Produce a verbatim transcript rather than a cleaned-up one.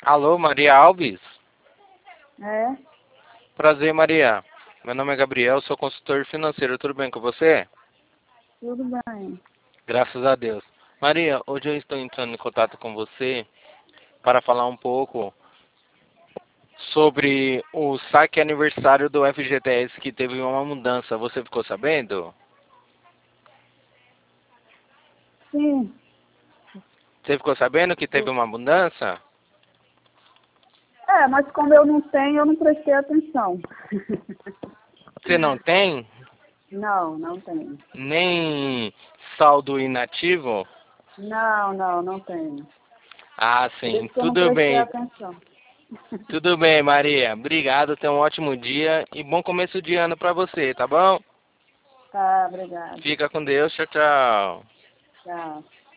Alô, Maria Alves? É, Prazer, Maria. Meu nome é Gabriel, sou consultor financeiro. Tudo bem com você? tudo bem. Graças a Deus. Maria, hoje eu estou entrando em contato com você para falar um pouco sobre o saque aniversário do F G T S que teve uma mudança. Você ficou sabendo? Sim, Você ficou sabendo que teve uma mudança? é, mas como eu não tenho, eu não prestei atenção. Você não tem Não, não tenho. nem saldo inativo? Não, não, não tenho. Ah, Por sim. isso que eu não Tudo prestei bem. atenção. Tudo bem, Maria. Obrigado. Tenha um ótimo dia e bom começo de ano para você, tá bom? Tá, obrigada. Fica com Deus. Tchau, tchau. Tchau.